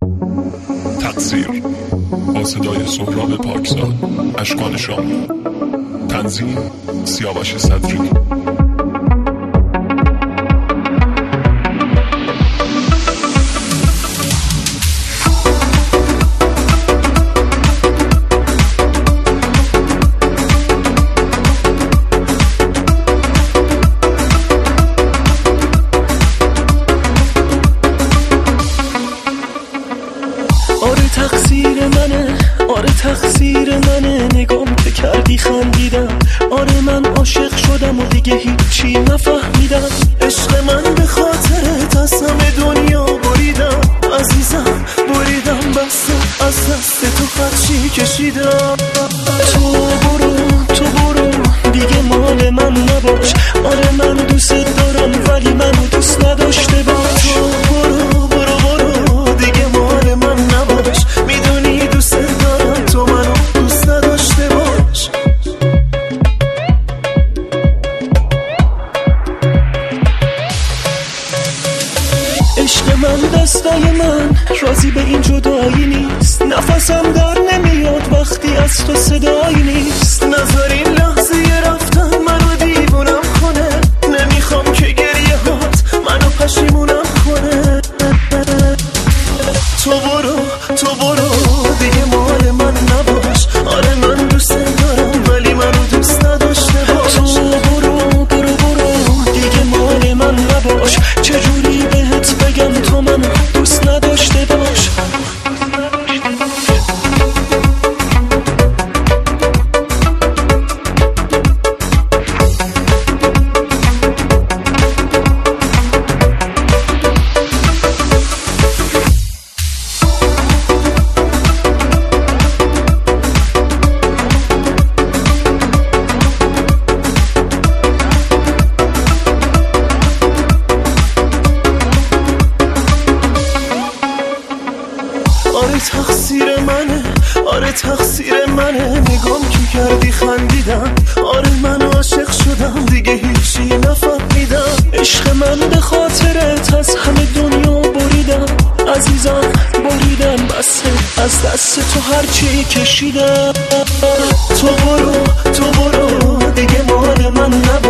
تقصیر با صدای سهراب پاکزاد، اشکان شامی. تنظیم سیاوش صدری. تقصیر منه نگام که کردی خندیدم. آره من عاشق شدم و دیگه هیچی نفهمیدم. عشق من به خاطرت از همه دنیا بریدم عزیزم، بریدم بس از دست تو خدشی کشیدم. تو برو دیگه مال من نباش. آره من دوست دارم ولی منو دوست نداشته باش. تو برو دیگه مال من نباش. میدونی دوست دارم تو منو دوست نداشته باش. عشق من دستای من راضی به این جدایی نیست. نفسم در نمیاد وقتی از تو صدایی نیست. نظر این لحظه رفتن منو دیوونم کنه. نمیخوام که گریه هات منو پشیمونم کنه. تو برو دیگه مال من نباش. آره من دوست دارم ولی منو دوست نداشته باش. تو برو دیگه مال من نباش. چجوری بهت بگم تو منو دوست نداشته باش. آره تقصیر منه نگام که کردی خندیدم. آره من عاشق شدم دیگه هیچی نفهمیدم. عشق من به خاطرت از همه دنیا بریدم عزیزم، بریدم بس از دست تو هرچی کشیدم. تو برو دیگه مال من نباش.